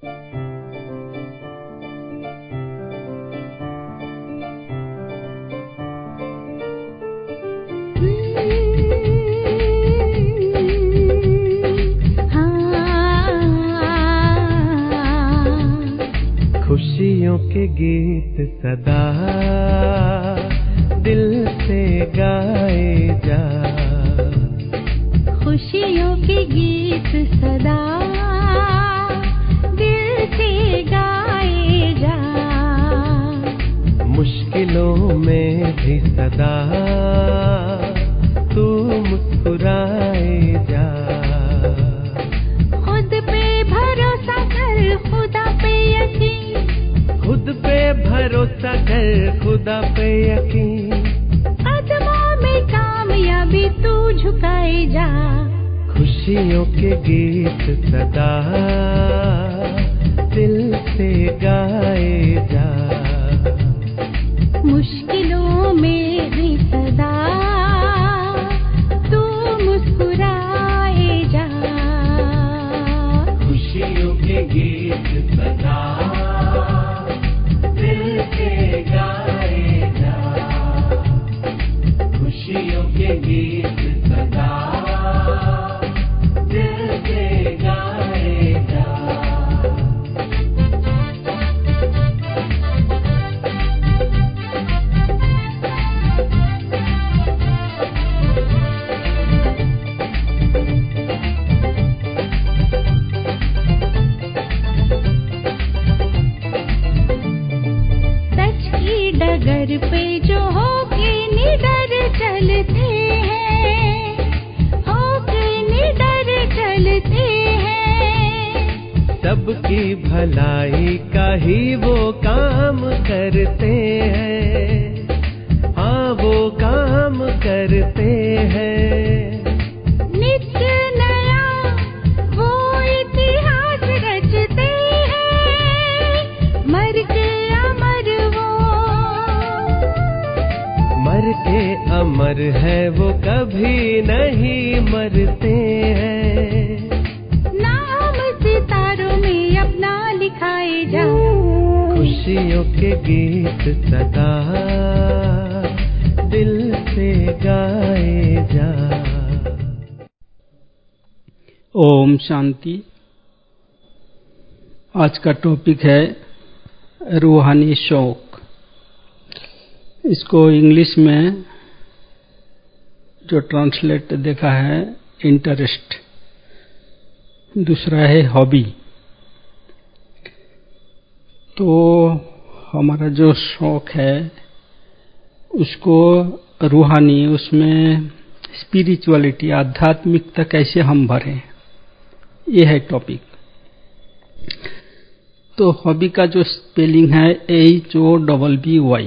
खुशियों के गीत सदा दिल से गाए जा, खुशियों के गीत सदा दिल से गाए जा, मुश्किलों में भी सदा तू मुस्कुराए जा, खुद पे भरोसा कर खुदा पे यकीन, खुद पे भरोसा कर खुदा पे यकीन, कदमों में कामयाबी तू झुकाए जा, खुशियों के गीत सदा दिल से गाए जा, मुश्किलों में भी सदा तू मुस्कुराए जा, खुशियों के गीत सदा दिल से गाए जा, खुशियों के गीत सदा दिल से गाए जा। सच की डगर पे जो होके निडर चलते हैं, होके निडर चलते हैं, सबकी भलाई का ही वो काम करते हैं, हाँ वो काम करते हैं, नित्य नया वो इतिहास रचते हैं, मर के अमर वो, मर के अमर है वो कभी नहीं मरते हैं, नाम सितारों में अपना लिखाए जा, खुशियों के गीत सदा दिल से गाए जा। ओम शांति। आज का टॉपिक है रूहानी शौक। इसको इंग्लिश में जो ट्रांसलेट देखा है इंटरेस्ट, दूसरा है हॉबी। तो हमारा जो शौक है उसको रूहानी, उसमें स्पिरिचुअलिटी, आध्यात्मिकता कैसे हम भरें, ये है टॉपिक। तो हॉबी का जो स्पेलिंग है HOBBY।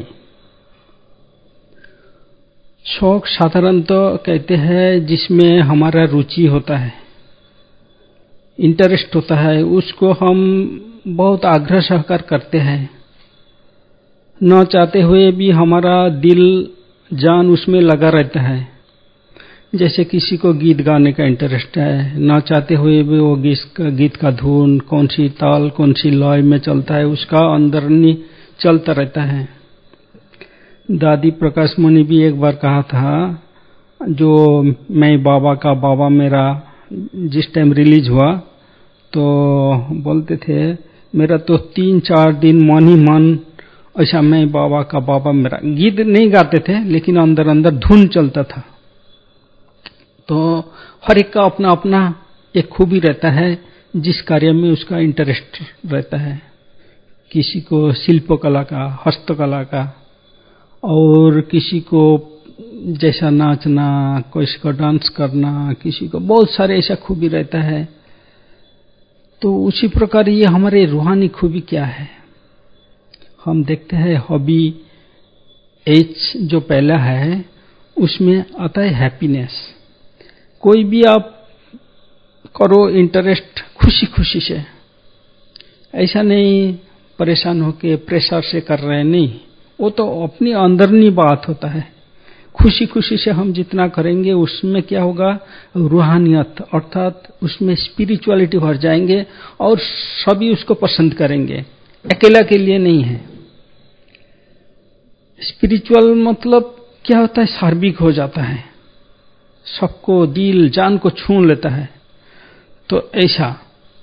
शौक साधारणतः कहते हैं जिसमें हमारा रुचि होता है, इंटरेस्ट होता है, उसको हम बहुत आग्रह सहकार करते हैं, न चाहते हुए भी हमारा दिल जान उसमें लगा रहता है। जैसे किसी को गीत गाने का इंटरेस्ट है, न चाहते हुए भी वो गीत का धुन कौन सी ताल कौन सी लय में चलता है उसका अंदरनी चलता रहता है। दादी प्रकाश मणि भी एक बार कहा था, जो मैं बाबा का बाबा मेरा जिस टाइम रिलीज हुआ तो बोलते थे मेरा तो 3-4 दिन मन ही मन ऐसा मैं बाबा का बाबा मेरा, गीत नहीं गाते थे लेकिन अंदर अंदर धुन चलता था। तो हर एक का अपना अपना एक खूबी रहता है जिस कार्य में उसका इंटरेस्ट रहता है। किसी को शिल्पकला का, हस्तकला का, और किसी को जैसा नाचना, किसी को डांस करना, किसी को बहुत सारे ऐसा खूबी रहता है। तो उसी प्रकार ये हमारे रूहानी खूबी क्या है, हम देखते हैं हॉबी H जो पहला है उसमें आता है हैप्पीनेस। कोई भी आप करो इंटरेस्ट खुशी खुशी से, ऐसा नहीं परेशान होके प्रेशर से कर रहे हैं, नहीं, वो तो अपनी अंदरनी बात होता है। खुशी खुशी से हम जितना करेंगे उसमें क्या होगा, रूहानियत, अर्थात उसमें स्पिरिचुअलिटी भर जाएंगे और सभी उसको पसंद करेंगे, अकेला के लिए नहीं है। स्पिरिचुअल मतलब क्या होता है, सार्विक हो जाता है, सबको दिल जान को छू लेता है। तो ऐसा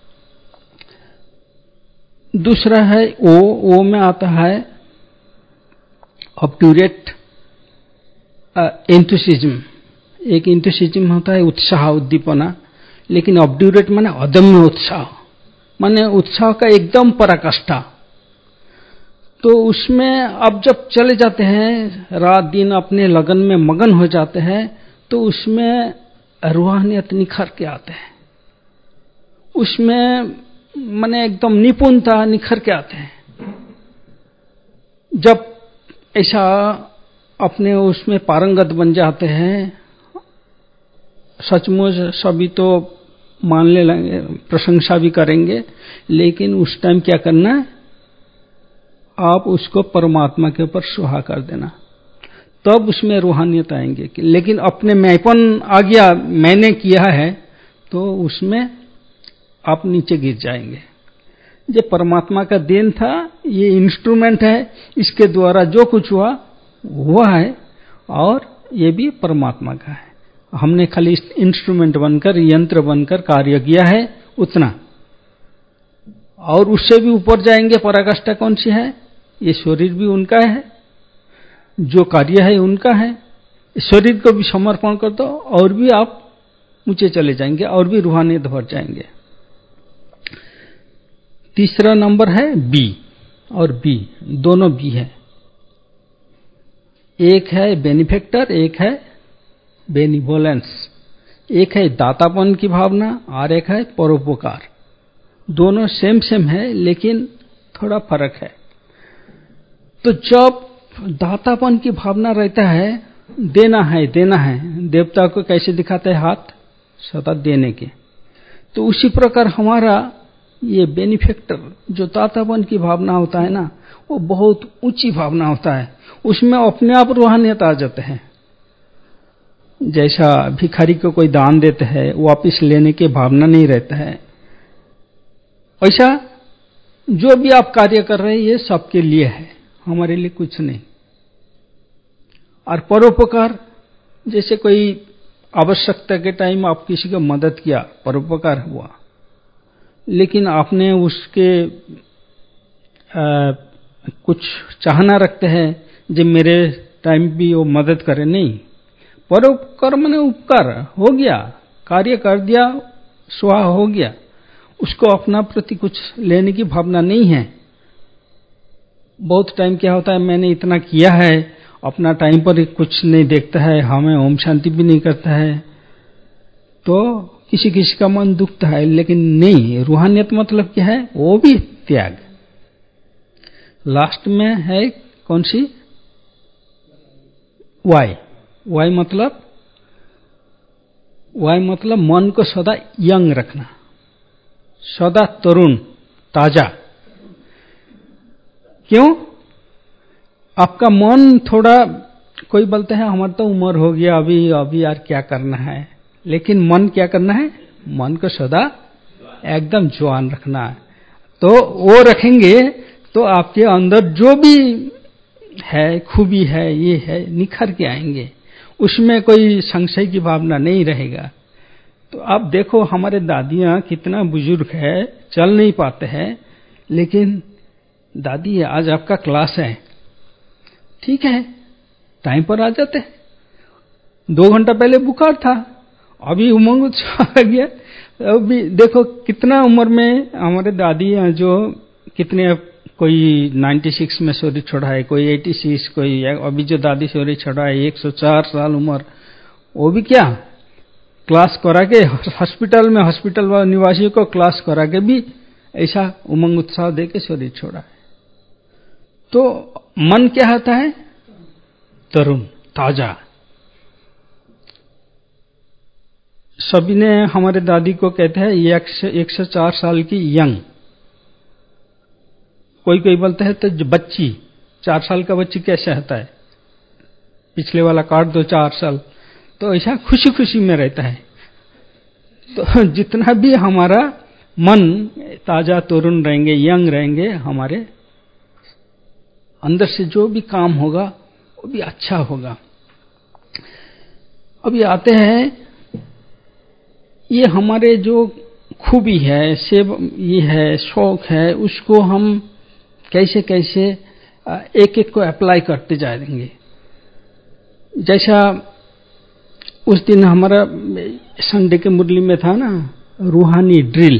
दूसरा है ओ में आता है ऑब्ड्यूरेट एंथुसिज्म। एक एंथुसिज्म होता है उत्साह, उद्दीपना, लेकिन ऑब्ड्यूरेट माने अदम्य उत्साह, माने उत्साह का एकदम पराकाष्ठा। तो उसमें अब जब चले जाते हैं, रात दिन अपने लगन में मगन हो जाते हैं, तो उसमें रूहानियत निखर के आते हैं, उसमें माने एकदम निपुणता निखर के आते हैं। जब ऐसा अपने उसमें पारंगत बन जाते हैं, सचमुच सभी तो मान ले लेंगे, प्रशंसा भी करेंगे, लेकिन उस टाइम क्या करना है, आप उसको परमात्मा के ऊपर सुहा कर देना, तब उसमें रूहानियत आएंगे। लेकिन अपने मैंपन आ गया, मैंने किया है, तो उसमें आप नीचे गिर जाएंगे। ये परमात्मा का देन था, ये इंस्ट्रूमेंट है, इसके द्वारा जो कुछ हुआ है, और ये भी परमात्मा का है। हमने खाली इंस्ट्रूमेंट बनकर, यंत्र बनकर कार्य किया है, उतना। और उससे भी ऊपर जाएंगे, पराकाष्ठा कौन सी है, ये शरीर भी उनका है, जो कार्य है उनका है, शरीर को भी समर्पण कर दो और भी आप ऊंचे चले जाएंगे और भी रूहानियत भर जाएंगे। तीसरा नंबर है बी, और बी, दोनों बी है। एक है बेनिफेक्टर, एक है बेनिवोलेंस। एक है दातापन की भावना और एक है परोपकार। दोनों सेम है, लेकिन थोड़ा फर्क है। तो जब दातापन की भावना रहता है, देना है, देवता को कैसे दिखाते हैं, हाथ सदा देने के। तो उसी प्रकार हमारा ये बेनिफेक्टर, जो दातापन की भावना होता है ना, वो बहुत ऊंची भावना होता है, उसमें अपने आप रूहानियत आ जाते हैं। जैसा भिखारी को कोई दान देते हैं, वापिस लेने की भावना नहीं रहता है, ऐसा जो भी आप कार्य कर रहे हैं ये सबके लिए है, हमारे लिए कुछ नहीं। और परोपकार, जैसे कोई आवश्यकता के टाइम आप किसी को मदद किया, परोपकार हुआ, लेकिन आपने उसके कुछ चाहना रखते हैं जब मेरे टाइम भी वो मदद करे, नहीं। परोपकार माने उपकार हो गया, कार्य कर दिया, स्वाहा हो गया, उसको अपना प्रति कुछ लेने की भावना नहीं है। बहुत टाइम क्या होता है, मैंने इतना किया है, अपना टाइम पर कुछ नहीं देखता है, हमें ओम शांति भी नहीं करता है, तो किसी किसी का मन दुखता है। लेकिन नहीं, रूहानियत मतलब क्या है, वो भी त्याग। लास्ट में है कौन सी, वाई मतलब मन को सदा यंग रखना, सदा तरुण ताजा। क्यों? आपका मन थोड़ा, कोई बोलते हैं हमारा तो उम्र हो गया, अभी यार क्या करना है, लेकिन मन क्या करना है, मन को सदा एकदम जवान रखना है। तो वो रखेंगे तो आपके अंदर जो भी है, खूबी है, ये है, निखर के आएंगे, उसमें कोई संशय की भावना नहीं रहेगा। तो आप देखो हमारे दादियां कितना बुजुर्ग है, चल नहीं पाते हैं, लेकिन दादी आज आपका क्लास है, ठीक है, टाइम पर आ जाते हैं। 2 घंटा पहले बुखार था, अभी उमंग उत्साह आ गया। अभी देखो कितना उम्र में हमारे दादी हैं, जो कितने, कोई 96 में शरीर छोड़ा है, कोई 86, कोई अभी जो दादी शरीर छोड़ा है 104 साल उम्र, वो भी क्या क्लास करा के हॉस्पिटल निवासियों को क्लास करा के भी ऐसा उमंग उत्साह दे के शरीर छोड़ा है। तो मन क्या होता है, तरुण ताजा। सभी ने हमारे दादी को कहते हैं ये 104 साल की यंग। कोई बोलते हैं तो बच्ची, 4 साल का बच्ची कैसे होता है, पिछले वाला काट दो 4 साल, तो ऐसा खुशी खुशी में रहता है। तो जितना भी हमारा मन ताजा तरुण रहेंगे, यंग रहेंगे, हमारे अंदर से जो भी काम होगा वो भी अच्छा होगा। अभी आते हैं, ये हमारे जो खूबी है, ये है, शौक है, उसको हम कैसे कैसे एक एक को अप्लाई करते जाएंगे। जैसा उस दिन हमारा संडे के मुरली में था ना, रूहानी ड्रिल।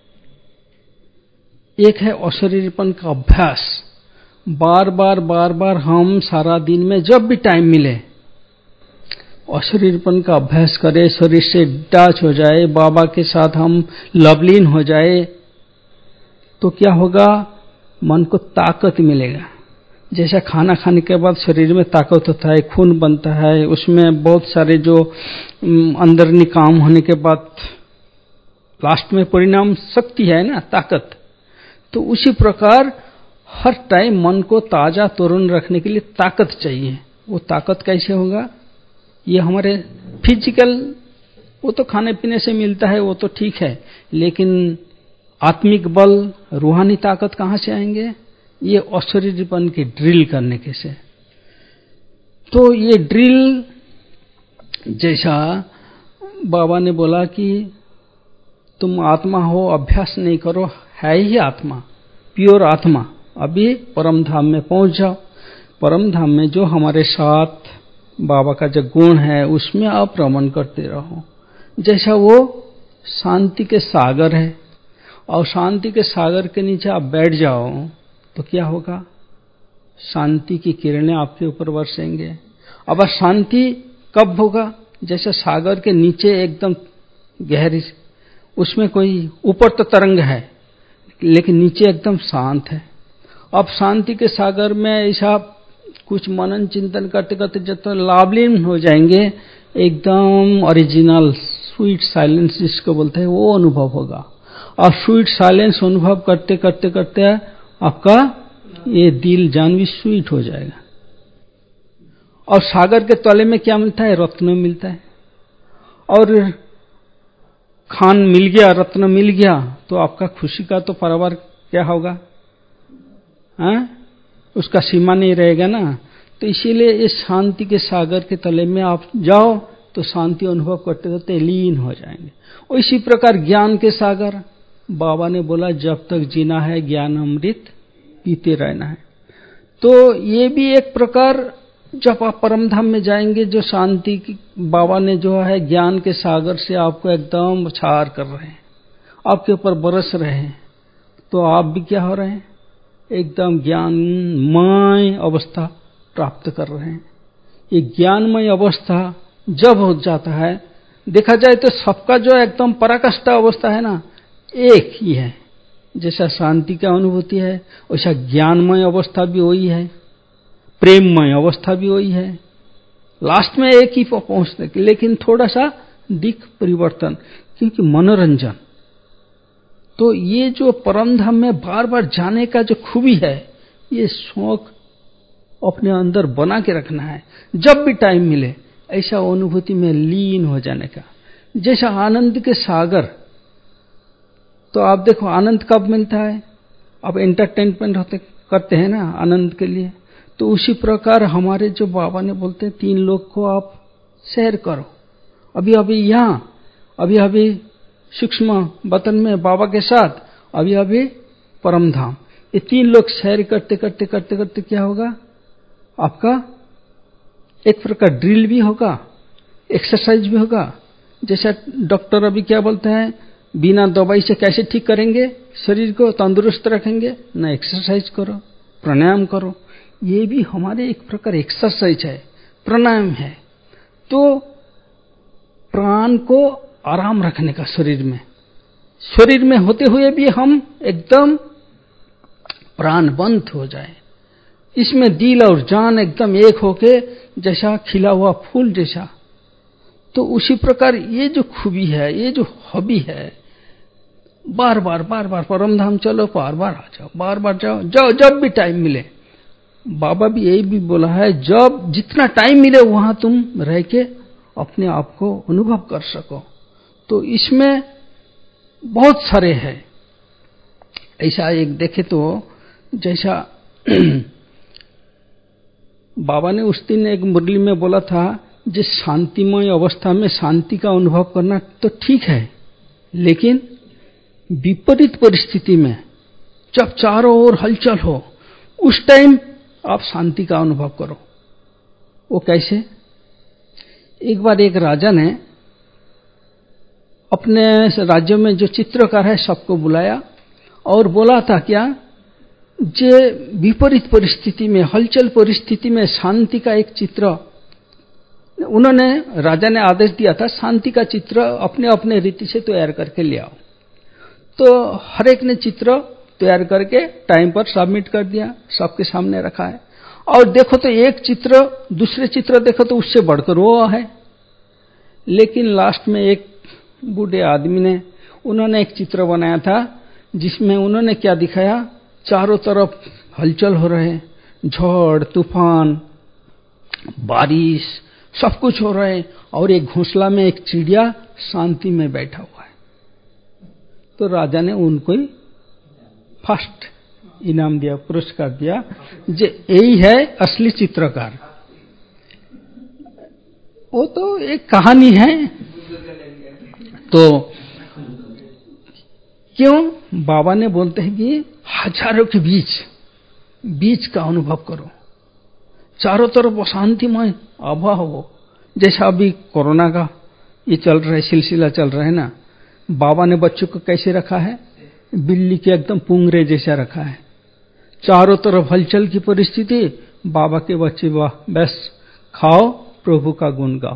एक है अशरीरपन का अभ्यास। बार बार हम सारा दिन में जब भी टाइम मिले अशरीरपन का अभ्यास करें, शरीर से अटैच हो जाए, बाबा के साथ हम लवलीन हो जाए, तो क्या होगा, मन को ताकत मिलेगा। जैसा खाना खाने के बाद शरीर में ताकत होता है, खून बनता है, उसमें बहुत सारे जो अंदरूनी काम होने के बाद लास्ट में परिणाम शक्ति है ना, ताकत। तो उसी प्रकार हर टाइम मन को ताजा तरुण रखने के लिए ताकत चाहिए। वो ताकत कैसे होगा, ये हमारे फिजिकल, वो तो खाने पीने से मिलता है, वो तो ठीक है, लेकिन आत्मिक बल, रूहानी ताकत कहां से आएंगे, ये अशरीरपन की ड्रिल करने के से। तो ये ड्रिल, जैसा बाबा ने बोला कि तुम आत्मा हो, अभ्यास नहीं करो, है ही आत्मा, प्योर आत्मा। अभी परम धाम में पहुंच जाओ। परम धाम में जो हमारे साथ बाबा का जो गुण है, उसमें आप रमन करते रहो। जैसा वो शांति के सागर है, और शांति के सागर के नीचे आप बैठ जाओ तो क्या होगा, शांति की किरणें आपके ऊपर बरसेंगे। अब शांति कब होगा, जैसे सागर के नीचे एकदम गहरी, उसमें कोई ऊपर तो तरंग है लेकिन नीचे एकदम शांत है। अब शांति के सागर में ऐसा कुछ मनन चिंतन करते करते जब तो लाभलीन हो जाएंगे, एकदम ओरिजिनल स्वीट साइलेंस जिसको बोलते हैं, वो अनुभव होगा। और स्वीट साइलेंस अनुभव करते करते करते आपका ये दिल जान भी स्वीट हो जाएगा। और सागर के तले में क्या मिलता है, रत्न मिलता है। और खान मिल गया, रत्न मिल गया, तो आपका खुशी का तो परिवार क्या होगा, उसका सीमा नहीं रहेगा ना। तो इसीलिए इस शांति के सागर के तले में आप जाओ तो शांति अनुभव करते करते लीन हो जाएंगे। और इसी प्रकार ज्ञान के सागर, बाबा ने बोला जब तक जीना है ज्ञान अमृत पीते रहना है। तो ये भी एक प्रकार, जब आप परम धाम में जाएंगे, जो शांति की बाबा ने जो है ज्ञान के सागर से आपको एकदम छार कर रहे हैं, आपके ऊपर बरस रहे हैं, तो आप भी क्या हो रहे हैं, एकदम ज्ञानमय अवस्था प्राप्त कर रहे हैं। ये ज्ञानमय अवस्था जब हो जाता है, देखा जाए तो सबका जो एकदम पराकाष्ठ अवस्था है ना, एक ही है। जैसा शांति का अनुभूति है, वैसा ज्ञानमय अवस्था भी वही है, प्रेममय अवस्था भी वही है। लास्ट में एक ही पहुंचते, लेकिन थोड़ा सा दिख परिवर्तन, क्योंकि मनोरंजन। तो ये जो परम धाम में बार बार जाने का जो खूबी है, ये शौक अपने अंदर बना के रखना है। जब भी टाइम मिले ऐसा अनुभूति में लीन हो जाने का। जैसा आनंद के सागर, तो आप देखो आनंद कब मिलता है, अब एंटरटेनमेंट करते हैं ना आनंद के लिए। तो उसी प्रकार हमारे जो बाबा ने बोलते हैं 3 लोग को आप शेयर करो। अभी अभी यहाँ, अभी अभी सूक्ष्म वतन में बाबा के साथ, अभी अभी परम धाम, ये 3 लोग शेयर करते करते करते करते क्या होगा, आपका एक प्रकार ड्रिल भी होगा, एक्सरसाइज भी होगा। जैसा डॉक्टर अभी क्या बोलते हैं, बिना दवाई से कैसे ठीक करेंगे शरीर को, तंदुरुस्त रखेंगे ना, एक्सरसाइज करो, प्राणायाम करो। ये भी हमारे एक प्रकार एक्सरसाइज है, प्राणायाम है। तो प्राण को आराम रखने का शरीर में होते हुए भी हम एकदम प्राणबंद हो जाए, इसमें दिल और जान एकदम एक होके जैसा खिला हुआ फूल जैसा। तो उसी प्रकार ये जो खूबी है, ये जो हॉबी है, बार बार परम धाम चलो, बार बार आ जाओ, बार बार जाओ, जब भी टाइम मिले। बाबा भी यही भी बोला है, जब जितना टाइम मिले वहां तुम रह के अपने आप को अनुभव कर सको। तो इसमें बहुत सारे हैं। ऐसा एक देखे तो जैसा बाबा ने उस दिन एक मुरली में बोला था, जिस शांतिमय अवस्था में शांति का अनुभव करना तो ठीक है, लेकिन विपरीत परिस्थिति में जब चारों ओर हलचल हो उस टाइम आप शांति का अनुभव करो। वो कैसे? एक बार एक राजा ने अपने राज्य में जो चित्रकार है सबको बुलाया और बोला था, क्या जे विपरीत परिस्थिति में, हलचल परिस्थिति में शांति का एक चित्र, उन्होंने, राजा ने आदेश दिया था शांति का चित्र अपने अपने रीति से तैयार करके ले आओ। तो हर एक ने चित्र तैयार करके टाइम पर सबमिट कर दिया, सबके सामने रखा है। और देखो तो एक चित्र दूसरे चित्र देखो तो उससे बढ़कर वो है। लेकिन लास्ट में एक बूढ़े आदमी ने, उन्होंने एक चित्र बनाया था जिसमें उन्होंने क्या दिखाया, चारों तरफ हलचल हो रहे, झड़ तूफान बारिश सब कुछ हो रहे, और एक घोंसला में एक चिड़िया शांति में बैठा हुआ है। तो राजा ने उनको ही फर्स्ट इनाम दिया, पुरस्कार दिया, जे यही है असली चित्रकार। वो तो एक कहानी है। तो क्यों बाबा ने बोलते हैं कि हजारों के बीच का अनुभव करो, चारों तरफ अशांतिमय अभाव हो। जैसा अभी कोरोना का ये चल रहा है, सिलसिला चल रहा है ना, बाबा ने बच्चों को कैसे रखा है, बिल्ली के एकदम पुंगरे जैसा रखा है। चारों तरफ हलचल की परिस्थिति, बाबा के बच्चे बस खाओ प्रभु का गुण गाओ,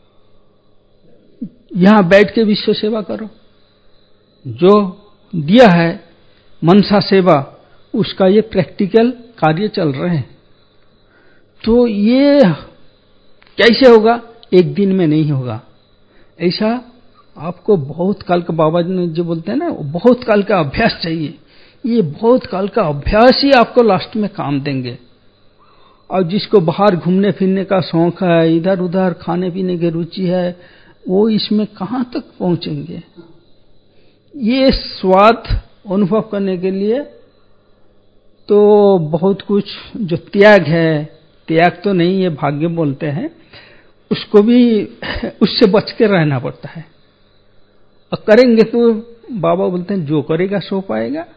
यहां बैठ के विश्व सेवा करो। जो दिया है मनसा सेवा, उसका ये प्रैक्टिकल कार्य चल रहे हैं। तो ये कैसे होगा? एक दिन में नहीं होगा। ऐसा आपको बहुत काल का, बाबा जी जो बोलते हैं ना, बहुत काल का अभ्यास चाहिए। ये बहुत काल का अभ्यास ही आपको लास्ट में काम देंगे। और जिसको बाहर घूमने फिरने का शौक है, इधर उधर खाने पीने की रुचि है, वो इसमें कहां तक पहुंचेंगे? ये स्वाद अनुभव करने के लिए तो बहुत कुछ जो त्याग है, त्याग तो नहीं, ये भाग्य बोलते हैं, उसको भी, उससे बच के रहना पड़ता है। और करेंगे तो बाबा बोलते हैं जो करेगा सो पाएगा।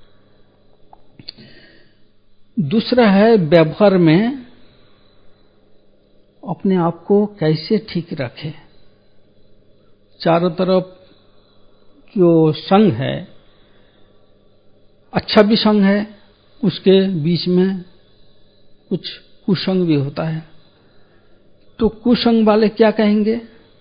दूसरा है व्यवहार में अपने आप को कैसे ठीक रखे। चारों तरफ जो संग है, अच्छा भी संग है, उसके बीच में कुछ कुसंग भी होता है। तो कुसंग वाले क्या कहेंगे?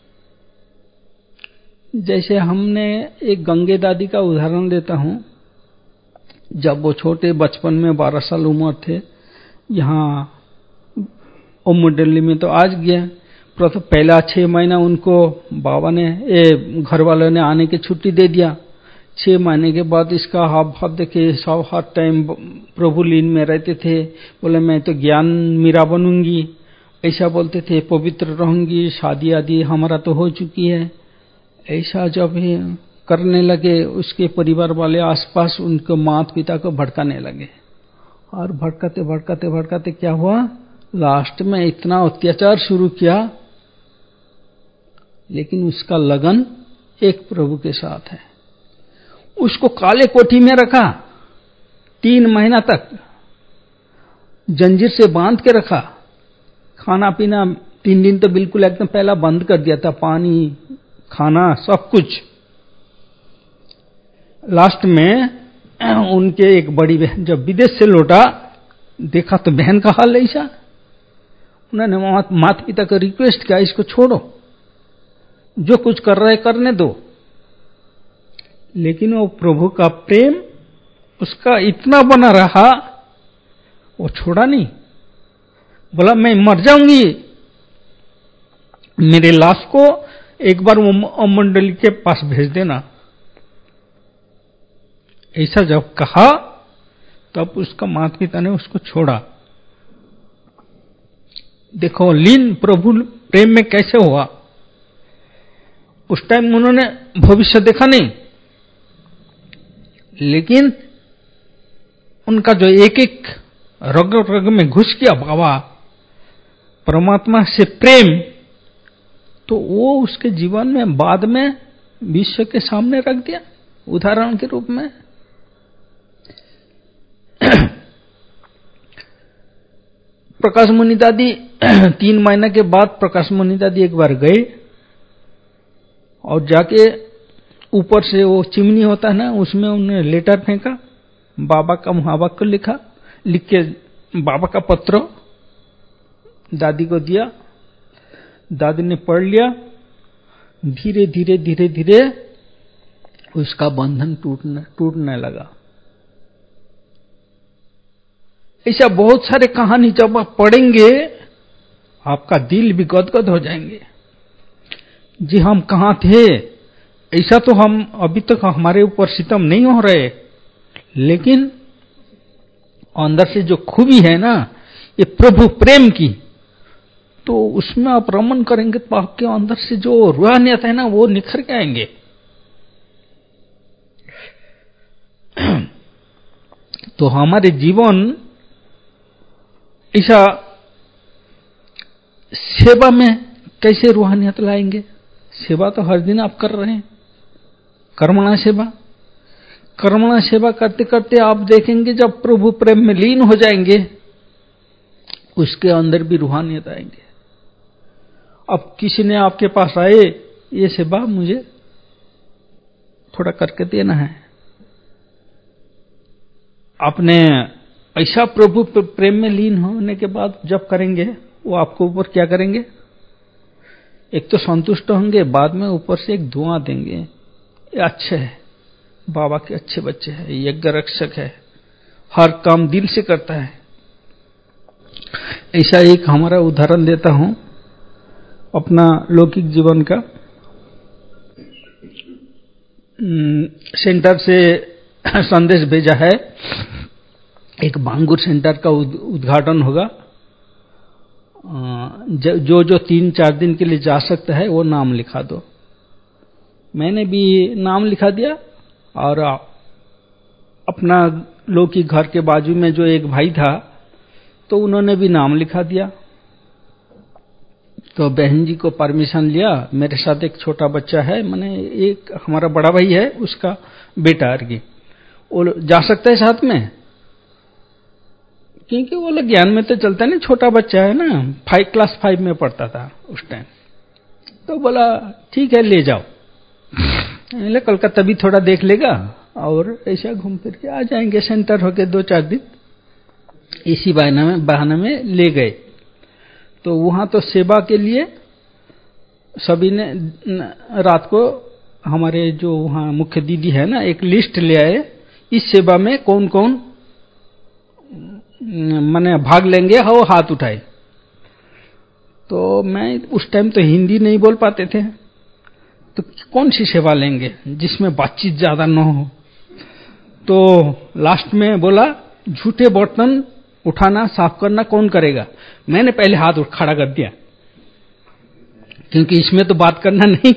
जैसे हमने एक गंगे दादी का उदाहरण देता हूं। जब वो छोटे बचपन में 12 साल उम्र थे, यहाँ उम्र दिल्ली में तो आज गया, पहला 6 महीना उनको बाबा ने, घर वालों ने आने की छुट्टी दे दिया। 6 महीने के बाद इसका हाव भाव देखे, सब हर टाइम प्रभु लीन में रहते थे। बोले मैं तो ज्ञान मीरा बनूंगी, ऐसा बोलते थे, पवित्र रहूंगी, शादी आदि हमारा तो हो चुकी है। ऐसा जब करने लगे, उसके परिवार वाले आसपास उनको माता पिता को भड़काने लगे। और भड़काते भड़काते भड़काते क्या हुआ, लास्ट में इतना अत्याचार शुरू किया। लेकिन उसका लगन एक प्रभु के साथ है। उसको काले कोठी में रखा 3 महीना तक, जंजीर से बांध के रखा। खाना पीना 3 दिन तो बिल्कुल एकदम पहला बंद कर दिया था, पानी खाना सब कुछ। लास्ट में उनके एक बड़ी बहन जब विदेश से लौटा, देखा तो बहन का हाल ऐसा। उन्होंने माता पिता को रिक्वेस्ट किया, इसको छोड़ो, जो कुछ कर रहे करने दो। लेकिन वो प्रभु का प्रेम उसका इतना बना रहा, वो छोड़ा नहीं। बोला मैं मर जाऊंगी, मेरे लाश को एक बार वो मंडली के पास भेज देना। ऐसा जब कहा तब उसका माता पिता ने उसको छोड़ा। देखो लीन प्रभु प्रेम में कैसे हुआ। उस टाइम उन्होंने भविष्य देखा नहीं, लेकिन उनका जो एक एक रग रग में घुस गया बाबा परमात्मा से प्रेम, तो वो उसके जीवन में बाद में विश्व के सामने रख दिया उदाहरण के रूप में। प्रकाश मुनि दादी 3 महीने के बाद प्रकाश मुनि दादी एक बार गए और जाके ऊपर से वो चिमनी होता है ना, उसमें उन्होंने लेटर फेंका, बाबा का मुहावक लिखा, लिख के बाबा का पत्र दादी को दिया। दादी ने पढ़ लिया। धीरे धीरे धीरे धीरे उसका बंधन टूटने लगा। ऐसा बहुत सारे कहानी जब आप पढ़ेंगे आपका दिल भी गदगद हो जाएंगे। जी हम कहां थे, ऐसा तो हम अभी तक हमारे ऊपर सितम नहीं हो रहे, लेकिन अंदर से जो खूबी है ना ये प्रभु प्रेम की, तो उसमें आप रमन करेंगे तो आपके अंदर से जो रूहानियत है ना वो निखर के आएंगे। तो हमारे जीवन ऐसा सेवा में कैसे रूहानियत लाएंगे। सेवा तो हर दिन आप कर रहे हैं, कर्मणा सेवा। कर्मणा सेवा करते करते आप देखेंगे जब प्रभु प्रेम में लीन हो जाएंगे उसके अंदर भी रूहानियत आएंगे। अब किसी ने आपके पास आए, ये सेवा मुझे थोड़ा करके देना है, आपने ऐसा प्रभु प्रेम में लीन होने के बाद जब करेंगे वो आपको ऊपर क्या करेंगे, एक तो संतुष्ट होंगे, बाद में ऊपर से एक दुआ देंगे, ये अच्छे है, बाबा के अच्छे बच्चे हैं, यज्ञ रक्षक है, हर काम दिल से करता है। ऐसा एक हमारा उदाहरण देता हूं अपना लौकिक जीवन का। सेंटर से संदेश भेजा है, एक बांगुर सेंटर का उद्घाटन होगा, जो 3-4 दिन के लिए जा सकता है वो नाम लिखा दो। मैंने भी नाम लिखा दिया और अपना लौकिक घर के बाजू में जो एक भाई था तो उन्होंने भी नाम लिखा दिया। तो बहन जी को परमिशन लिया, मेरे साथ एक छोटा बच्चा है, मैंने एक हमारा बड़ा भाई है उसका बेटा अर्गी, वो जा सकता है साथ में, क्योंकि वो लोग ज्ञान में तो चलता नहीं, छोटा बच्चा है ना, क्लास 5 में पढ़ता था उस टाइम। तो बोला ठीक है ले जाओ, कलकत्ता भी थोड़ा देख लेगा और ऐसा घूम फिर के आ जाएंगे, सेंटर होके 2-4 दिन। इसी बहाने में ले गए। तो वहां तो सेवा के लिए सभी ने रात को, हमारे जो वहां मुख्य दीदी है ना, एक लिस्ट ले आए, इस सेवा में कौन कौन माने भाग लेंगे, वो हाथ उठाए। तो मैं उस टाइम तो हिंदी नहीं बोल पाते थे, तो कौन सी सेवा लेंगे जिसमें बातचीत ज्यादा न हो। तो लास्ट में बोला झूठे बर्तन उठाना साफ करना कौन करेगा। मैंने पहले हाथ खड़ा कर दिया, क्योंकि इसमें तो बात करना नहीं।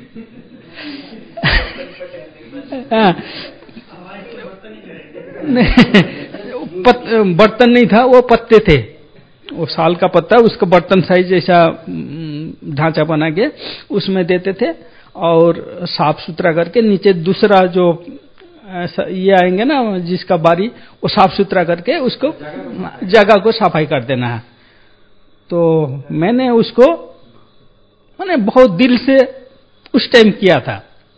बर्तन नहीं था, वो पत्ते थे, वो साल का पत्ता, उसका बर्तन साइज जैसा ढांचा बना के उसमें देते थे और साफ सुथरा करके नीचे दूसरा जो ये आएंगे ना जिसका बारी, वो साफ सुथरा करके उसको जगह को सफाई कर देना है। तो मैंने उसको मैंने बहुत दिल से उस टाइम किया था।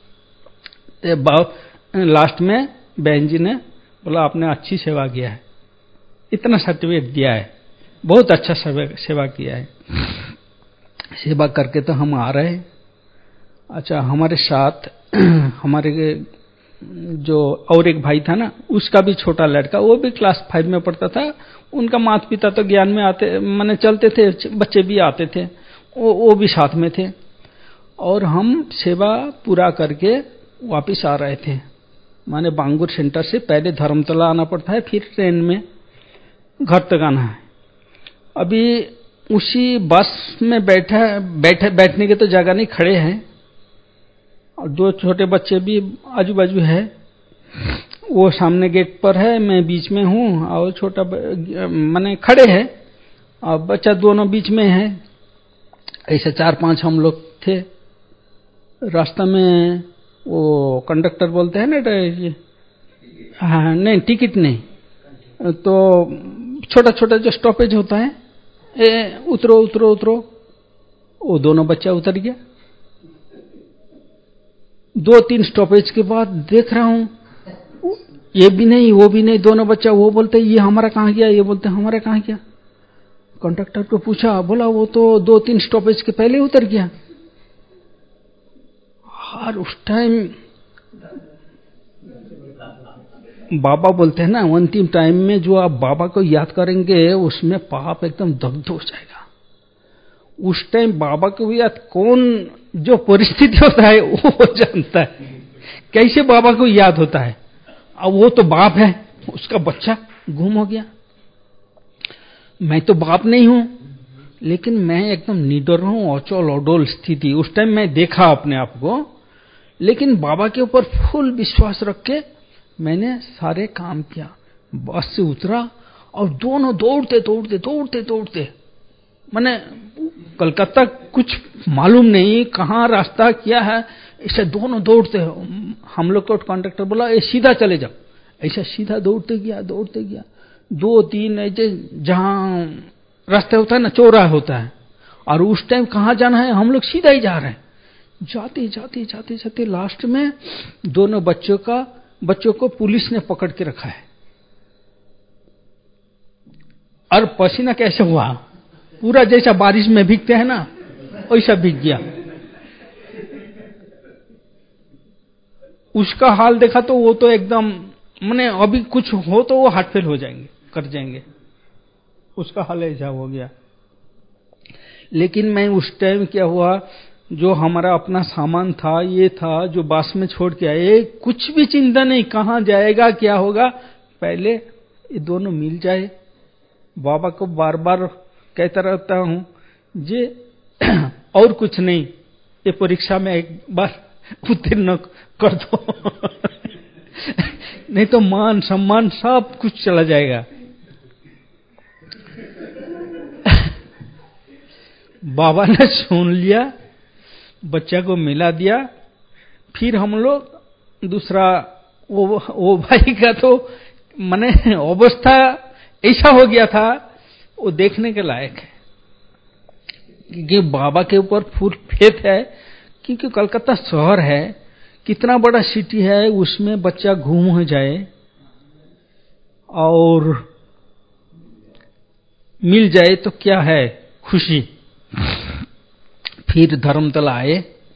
लास्ट में बहन जी ने बोला आपने अच्छी सेवा किया है, इतना सर्टिफिकेट दिया है, बहुत अच्छा सेवा किया है। सेवा करके तो हम आ रहे। अच्छा, हमारे साथ हमारे जो और एक भाई था ना, उसका भी छोटा लड़का, वो भी क्लास 5 में पढ़ता था। उनका माता पिता तो ज्ञान में आते माने चलते थे, बच्चे भी आते थे, वो भी साथ में थे। और हम सेवा पूरा करके वापिस आ रहे थे। माने बांगुर सेंटर से पहले धर्मतला आना पड़ता है, फिर ट्रेन में घर तक आना है। अभी उसी बस में बैठने के तो जगह नहीं, खड़े हैं, और 2 छोटे बच्चे भी आजू बाजू है। वो सामने गेट पर है, मैं बीच में हूं, और छोटा माने खड़े है और बच्चा दोनों बीच में है। ऐसे 4-5 हम लोग थे। रास्ता में वो कंडक्टर बोलते हैं ना, हाँ नहीं टिकट नहीं, तो छोटा छोटा जो स्टॉपेज होता है, उतरो उतरो उतरो, वो दोनों बच्चा उतर गया। 2-3 स्टॉपेज के बाद देख रहा हूं, ये भी नहीं वो भी नहीं, दोनों बच्चा। वो बोलते ये हमारा कहां गया, ये बोलते हमारा कहां गया। कंडक्टर को पूछा, बोला वो तो 2-3 स्टॉपेज के पहले उतर गया। और उस टाइम बाबा बोलते हैं ना, अंतिम टाइम में जो आप बाबा को याद करेंगे उसमें पाप एकदम दग्ध हो जाएगा। उस टाइम बाबा को भी याद, कौन जो परिस्थिति होता है वो जानता है, कैसे बाबा को याद होता है। अब वो तो बाप है, उसका बच्चा गुम हो गया। मैं तो बाप नहीं हूं, लेकिन मैं एकदम निडर हूं, अचल अडोल स्थिति। उस टाइम मैं देखा अपने आप को, लेकिन बाबा के ऊपर फुल विश्वास रख के मैंने सारे काम किया। बस से उतरा और दोनों दौड़ते दौड़ते दौड़ते दौड़ते, मैंने कलकत्ता कुछ मालूम नहीं कहां रास्ता क्या है, ऐसे दोनों दौड़ते। हम लोग को कंडक्टर बोला ये सीधा चले जाओ, ऐसा सीधा दौड़ते गया 2-3 ऐसे जहां रास्ता होता है ना, चौराहा होता है, और उस टाइम कहां जाना है, हम लोग सीधा ही जा रहे हैं। जाते जाते जाते जाते लास्ट में दोनों बच्चों को पुलिस ने पकड़ के रखा है। और पसीना कैसे हुआ, पूरा जैसा बारिश में भीगते हैं ना वैसा भीग गया। उसका हाल देखा तो वो तो एकदम, माने अभी कुछ हो तो वो हार्ट फेल हो जाएंगे, कर जाएंगे, उसका हाल ऐसा हो गया। लेकिन मैं उस टाइम क्या हुआ, जो हमारा अपना सामान था, ये था जो बस में छोड़ के आए, कुछ भी चिंता नहीं कहां जाएगा क्या होगा, पहले ये दोनों मिल जाए। बाबा को बार बार कहता रहता हूं जे और कुछ नहीं, ये परीक्षा में एक बार उत्तीर्ण कर दो नहीं तो मान सम्मान सब कुछ चला जाएगा। बाबा ने सुन लिया, बच्चा को मिला दिया। फिर हम लोग दूसरा वो भाई का तो माने अवस्था ऐसा हो गया था, वो देखने के लायक है, क्योंकि बाबा के ऊपर फुल फेथ है। क्योंकि कलकत्ता शहर है, कितना बड़ा सिटी है, उसमें बच्चा घूम हो जाए और मिल जाए तो क्या है खुशी। फिर धर्मतला आए,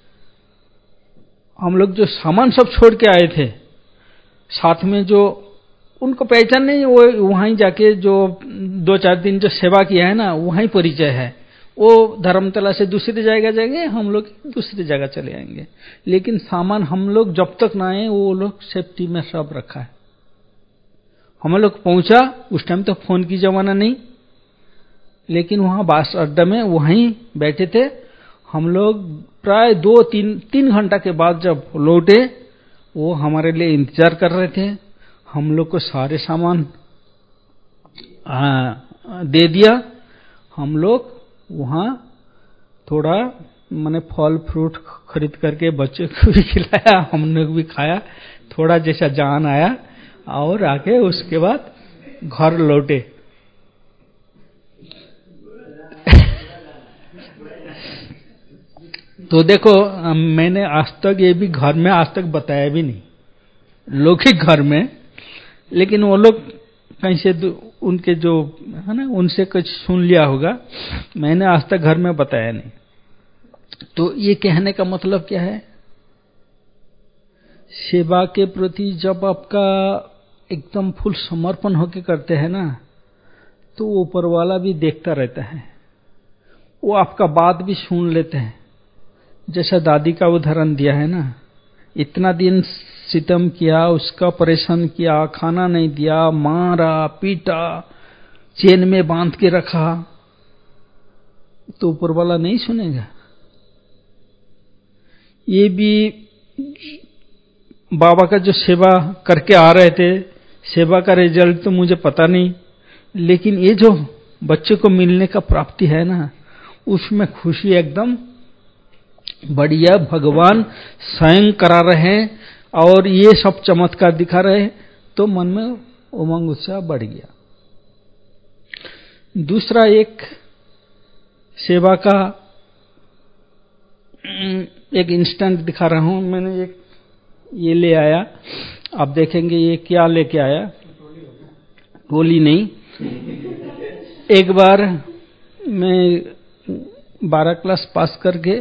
हम लोग जो सामान सब छोड़ के आए थे, साथ में जो उनको पहचान नहीं, वो वहां जाके जो 2-4 दिन जो सेवा किया है ना, वहीं परिचय है। वो धर्मतला से दूसरी जगह जाएंगे, हम लोग दूसरी जगह चले आएंगे। लेकिन सामान हम लोग जब तक ना आए वो लोग सेफ्टी में सब रखा है। हम लोग पहुंचा, उस टाइम तो फोन की जमाना नहीं, लेकिन वहां बस अड्डा में वहीं बैठे थे हम लोग। प्राय 2-3 घंटा के बाद जब लौटे, वो हमारे लिए इंतजार कर रहे थे। हम लोग को सारे सामान दे दिया। हम लोग वहां थोड़ा मैंने फल फ्रूट खरीद करके बच्चों को भी खिलाया, हमने भी खाया, थोड़ा जैसा जान आया, और आके उसके बाद घर लौटे। तो देखो, मैंने आज तक ये भी घर में आज तक बताया भी नहीं, लौकिक घर में, लेकिन वो लोग कहीं से उनके जो है ना, उनसे कुछ सुन लिया होगा, मैंने आज तक घर में बताया नहीं। तो ये कहने का मतलब क्या है, सेवा के प्रति जब आपका एकदम फुल समर्पण होके करते हैं ना, तो ऊपर वाला भी देखता रहता है, वो आपका बात भी सुन लेते हैं। जैसा दादी का उदाहरण दिया है ना, इतना दिन सितम किया, उसका परेशान किया, खाना नहीं दिया, मारा पीटा, चेन में बांध के रखा, तो ऊपर वाला नहीं सुनेगा। ये भी बाबा का जो सेवा करके आ रहे थे, सेवा का रिजल्ट तो मुझे पता नहीं, लेकिन ये जो बच्चे को मिलने का प्राप्ति है ना, उसमें खुशी एकदम बढ़िया। भगवान स्वयं करा रहे हैं और ये सब चमत्कार दिखा रहे हैं, तो मन में उमंग उत्साह बढ़ गया। दूसरा एक सेवा का एक इंस्टेंट दिखा रहा हूं। मैंने एक ये ले आया, आप देखेंगे ये क्या लेके आया। टोली नहीं, एक बार मैं 12 क्लास पास करके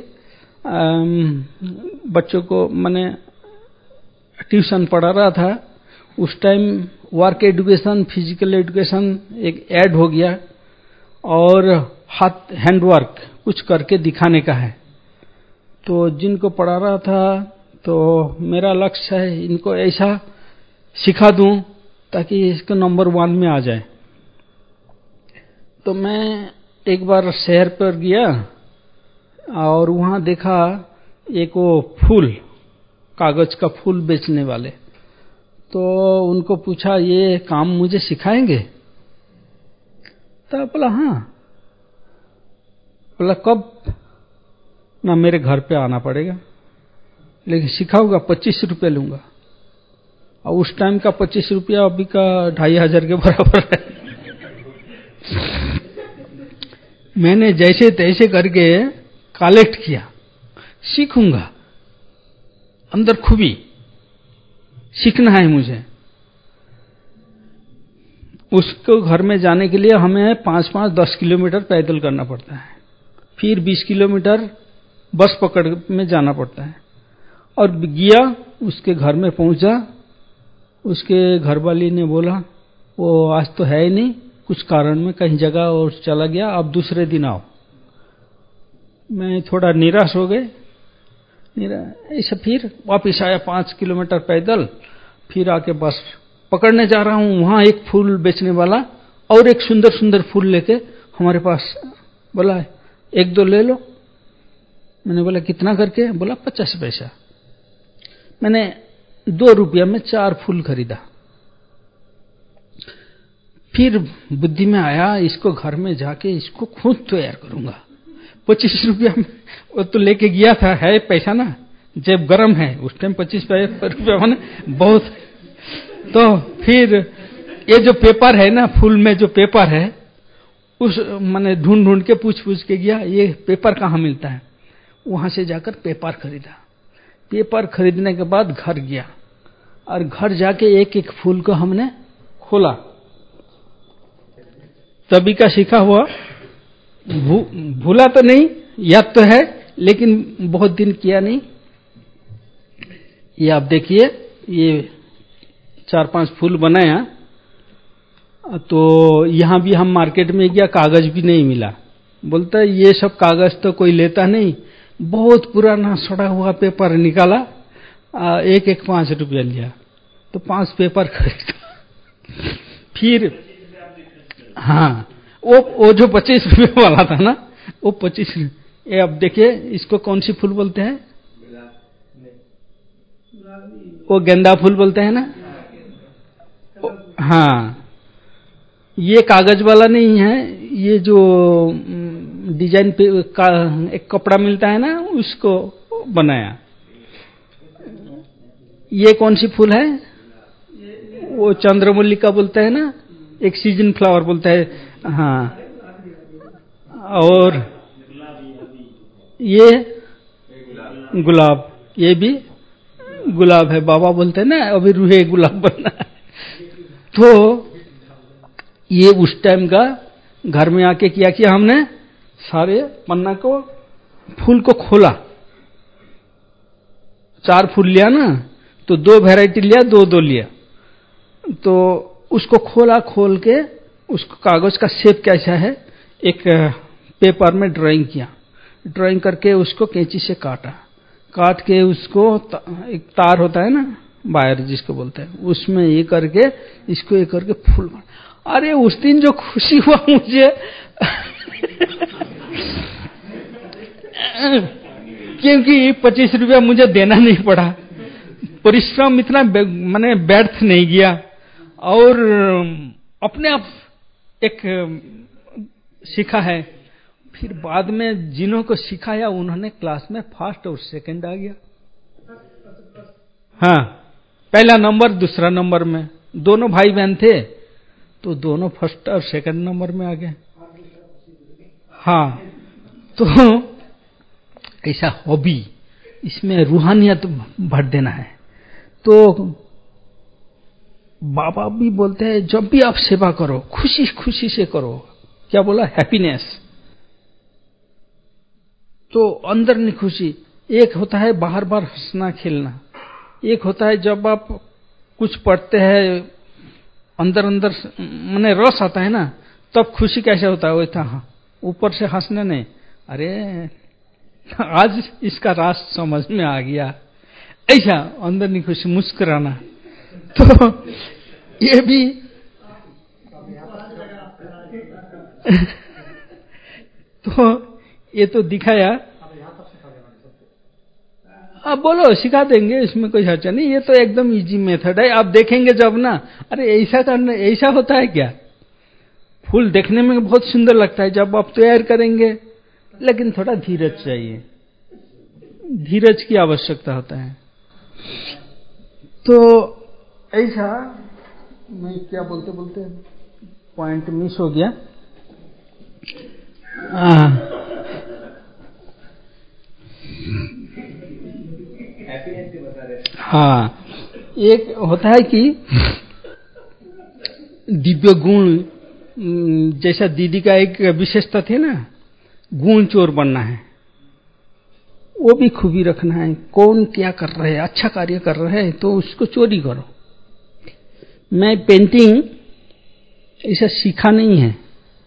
बच्चों को मैंने ट्यूशन पढ़ा रहा था। उस time work education, physical education एक ऐड हो गया और हाथ हैंडवर्क कुछ करके दिखाने का है। तो जिनको पढ़ा रहा था, तो मेरा लक्ष्य है इनको ऐसा सिखा दूं ताकि इसको नंबर 1 में आ जाए। तो मैं एक बार शहर पर गया और वहां देखा एक वो फूल, कागज का फूल बेचने वाले। तो उनको पूछा ये काम मुझे सिखाएंगे? तो बोला हाँ। बोला कब? ना मेरे घर पे आना पड़ेगा, लेकिन सिखाऊंगा 25 रुपये लूंगा। और उस टाइम का 25 रुपया अभी का 2500 के बराबर है। मैंने जैसे तैसे करके कलेक्ट किया, सीखूंगा, अंदर खूबी सीखना है मुझे। उसको घर में जाने के लिए हमें 5-10 किलोमीटर पैदल करना पड़ता है, फिर 20 किलोमीटर बस पकड़ में जाना पड़ता है। और गया, उसके घर में पहुंचा, उसके घरवाली ने बोला वो आज तो है ही नहीं, कुछ कारण में कहीं जगह और चला गया, अब दूसरे दिन आओ। मैं थोड़ा निराश हो गए। ऐसा फिर वापिस आया 5 किलोमीटर पैदल, फिर आके बस पकड़ने जा रहा हूं। वहां एक फूल बेचने वाला और एक सुंदर सुंदर फूल लेके हमारे पास बोला 1-2 ले लो। मैंने बोला कितना करके? बोला 50 पैसा। मैंने 2 रुपया में 4 फूल खरीदा। फिर बुद्धि में आया इसको घर में जाके इसको खुद तैयार करूंगा। 25 रुपया में वो तो लेके गया था, है पैसा ना, जेब गरम है उस टाइम। 25 रुपया मैंने बहुत। तो फिर ये जो पेपर है ना, फूल में जो पेपर है, उस मैंने ढूंढ ढूंढ के पूछ के गया ये पेपर कहाँ मिलता है। वहां से जाकर पेपर खरीदा। पेपर खरीदने के बाद घर गया और घर जाके एक एक फूल को हमने खोला। तभी का सीखा हुआ, भूला तो नहीं, याद तो है, लेकिन बहुत दिन किया नहीं। ये आप देखिए, ये 4-5 फूल बनाया। तो यहां भी हम मार्केट में गया, कागज भी नहीं मिला। बोलता है ये सब कागज तो कोई लेता नहीं। बहुत पुराना सड़ा हुआ पेपर निकाला, एक 5 रुपया लिया, तो 5 पेपर खरीदा। फिर हाँ, वो जो 25 रुपये वाला था ना, वो 25। ये अब देखिए इसको कौन सी फूल बोलते हैं? वो गेंदा फूल बोलते हैं ना। हाँ, ये कागज वाला नहीं है, ये जो डिजाइन पे का एक कपड़ा मिलता है ना, उसको बनाया। ये कौन सी फूल है? वो चंद्रमल्लिका बोलते हैं ना, एक सीजन फ्लावर बोलता है। हाँ, और ये गुलाब, ये भी गुलाब है। बाबा बोलते हैं ना अभी रूहे गुलाब बनना है। तो ये उस टाइम का घर में आके किया कि हमने सारे पन्ना को, फूल को खोला। 4 फूल लिया ना, तो 2 वैरायटी लिया, 2-2 लिया। तो उसको खोला, खोल के उसको कागज का शेप कैसा है, एक पेपर में ड्राइंग किया। ड्राइंग करके उसको कैंची से काटा, काट के उसको एक तार होता है ना, वायर जिसको बोलते हैं, उसमें ये करके इसको ये करके फूल। अरे उस दिन जो खुशी हुआ मुझे क्योंकि 25 रुपया मुझे देना नहीं पड़ा, परिश्रम इतना मैंने व्यर्थ नहीं गया, और अपने आप एक सीखा है। फिर बाद में जिन्हों को सिखाया उन्होंने क्लास में फर्स्ट और सेकंड आ गया। हाँ, पहला नंबर दूसरा नंबर में, दोनों भाई बहन थे तो दोनों फर्स्ट और सेकंड नंबर में आ गए। हाँ, तो ऐसा हॉबी, इसमें रूहानियत भर देना है। तो बाबा भी बोलते हैं जब भी आप सेवा करो खुशी खुशी से करो। क्या बोला? हैप्पीनेस। तो अंदर नहीं खुशी, एक होता है बार बार हंसना खेलना, एक होता है जब आप कुछ पढ़ते हैं अंदर अंदर मैंने रस आता है ना, तब खुशी कैसे होता है वो था, ऊपर से हंसने नहीं, अरे आज इसका राज समझ में आ गया, ऐसा अंदर नहीं खुशी, मुस्कुराना। तो ये भी तो ये तो दिखाया। आप बोलो सिखा देंगे, इसमें कोई हर्चा नहीं, ये तो एकदम इजी मेथड है। आप देखेंगे जब ना, अरे ऐसा करना, ऐसा होता है क्या? फूल देखने में बहुत सुंदर लगता है जब आप तैयार करेंगे, लेकिन थोड़ा धीरज चाहिए, धीरज की आवश्यकता होता है। तो ऐसा मैं क्या बोलते बोलते पॉइंट मिस हो गया। हाँ, एक होता है कि दिव्य गुण, जैसा दीदी का एक विशेषता थी ना, गुण चोर बनना है, वो भी खूबी रखना है। कौन क्या कर रहे हैं, अच्छा कार्य कर रहे हैं तो उसको चोरी करो। मैं पेंटिंग ऐसा सीखा नहीं है।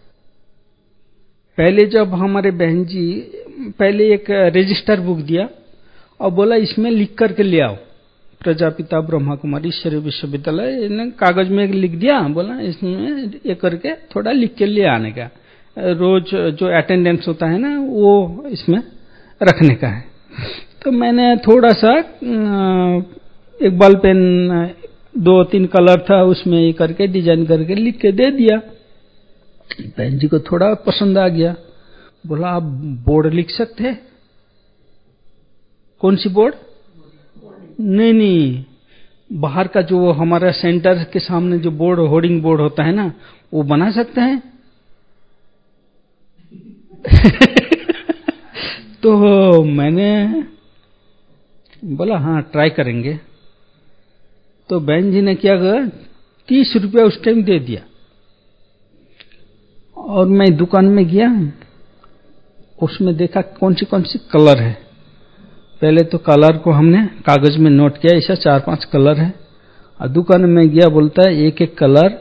पहले जब हमारे बहन जी पहले एक रजिस्टर बुक दिया और बोला इसमें लिख करके ले आओ, प्रजापिता ब्रह्मा कुमारी ईश्वरीय विश्वविद्यालय, ने कागज में लिख दिया, बोला इसमें ये करके थोड़ा लिख के ले आने का, रोज जो अटेंडेंस होता है ना वो इसमें रखने का है। तो मैंने थोड़ा सा एक बॉल पेन 2-3 कलर था उसमें ये करके डिजाइन करके लिख के दे दिया। बहन जी को थोड़ा पसंद आ गया, बोला आप बोर्ड लिख सकते हैं। कौन सी बोर्ड? नहीं, बाहर का जो हमारा सेंटर के सामने जो बोर्ड, होर्डिंग बोर्ड होता है ना, वो बना सकते हैं। तो मैंने बोला हाँ ट्राई करेंगे। तो बहन जी ने क्या कहा, 30 रुपया उस टाइम दे दिया। और मैं दुकान में गया, उसमें देखा कौन सी कलर है। पहले तो कलर को हमने कागज में नोट किया, ऐसा 4-5 कलर है। और दुकान में गया, बोलता है एक एक कलर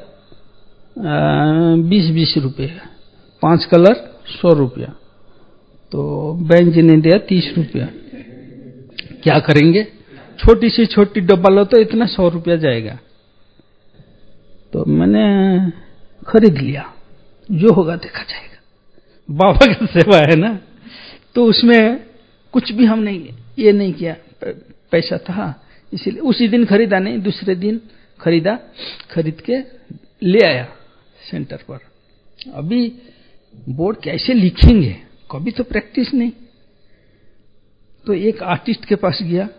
20-20 रुपये, 5 कलर 100 रुपया। तो बहन जी ने दिया 30 रुपया। क्या करेंगे, छोटी सी छोटी डब्बा लो तो इतना 100 रुपया जाएगा। तो मैंने खरीद लिया, जो होगा देखा जाएगा। बाबा की सेवा है ना, तो उसमें कुछ भी हमने ये नहीं किया, पैसा था इसीलिए उसी दिन खरीदा नहीं, दूसरे दिन खरीदा, खरीद के ले आया सेंटर पर। अभी बोर्ड कैसे लिखेंगे, कभी तो प्रैक्टिस नहीं। तो एक आर्टिस्ट के पास गया,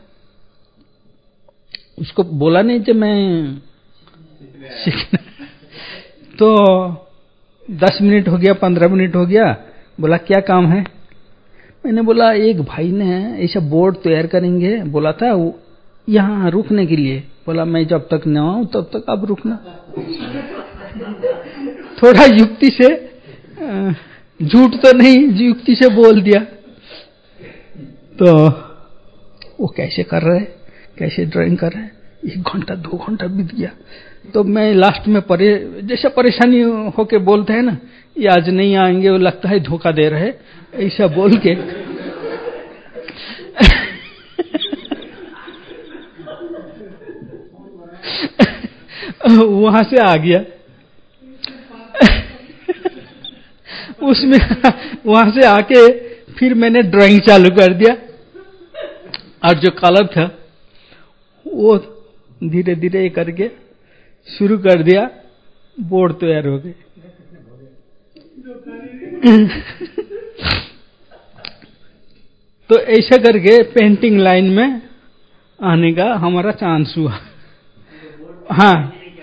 उसको बोला नहीं कि मैं सीखना। तो 10 मिनट हो गया, 15 मिनट हो गया, बोला क्या काम है। मैंने बोला एक भाई ने ऐसा बोर्ड तैयार करेंगे बोला था, यहाँ रुकने के लिए। बोला मैं जब तक न आऊं तब तक आप रुकना। थोड़ा युक्ति से, झूठ तो नहीं, युक्ति से बोल दिया। तो वो कैसे कर रहे, कैसे ड्राइंग कर रहे, 1 घंटा 2 घंटा बीत गया। तो मैं लास्ट में जैसा परेशानी होके बोलते हैं ना, ये आज नहीं आएंगे, वो लगता है धोखा दे रहे, ऐसा बोल के वहां से आ गया। उसमें वहां से आके फिर मैंने ड्राइंग चालू कर दिया और जो कलर था वो धीरे धीरे करके शुरू कर दिया, बोर्ड तैयार हो गए। तो ऐसा करके पेंटिंग लाइन में आने का हमारा चांस हुआ। हाँ,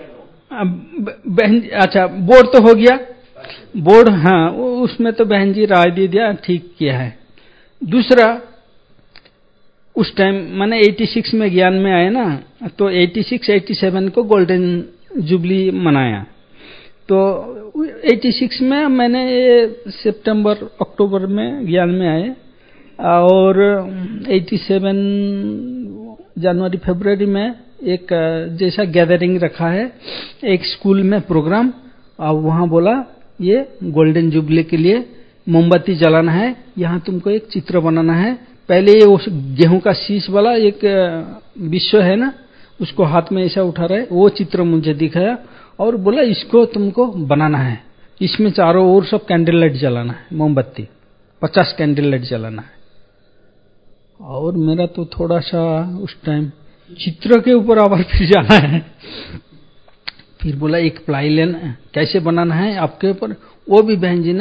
बहन, अच्छा बोर्ड तो हो गया, बोर्ड, हाँ उसमें तो बहन जी राय दे दिया, ठीक किया है। दूसरा, उस टाइम मैंने 86 में ज्ञान में आया ना, तो 86-87 को गोल्डन जुबली मनाया। तो 86 में मैंने सितंबर अक्टूबर में ज्ञान में आए और 87 जनवरी फरवरी में एक जैसा गैदरिंग रखा है एक स्कूल में प्रोग्राम, और वहां बोला ये गोल्डन जुबली के लिए मोमबत्ती जलाना है, यहाँ तुमको एक चित्र बनाना है। पहले ये उस गेहूं का शीश वाला एक विश्व है ना, उसको हाथ में ऐसा उठा रहे, वो चित्र मुझे दिखाया और बोला इसको तुमको बनाना है, इसमें चारों ओर सब कैंडल लाइट जलाना है, मोमबत्ती 50 कैंडल लाइट जलाना है। और मेरा तो थोड़ा सा उस टाइम चित्र के ऊपर आवाज फिर जाना है। फिर बोला एक प्लाई लेना, कैसे बनाना है आपके ऊपर, वो भी बहन जी ने